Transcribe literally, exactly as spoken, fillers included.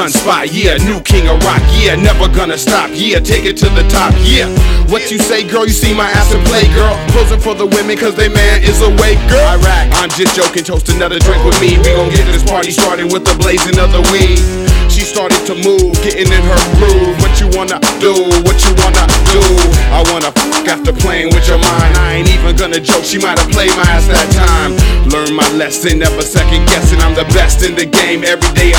one spot, yeah, new king of rock, yeah, never gonna stop, yeah, take it to the top, yeah. What you say, girl, you see my ass and play, girl. Posing for the women cause they man is awake, girl. Iraq, I'm just joking, toast another drink with me. We gon' get this party started with the blazing of the weed. She started to move, getting in her groove. What you wanna do, what you wanna do? I wanna fuck after playing with your mind. I ain't even gonna joke, she might have played my ass that time. Learn my lesson, never second guessing. I'm the best in the game, every day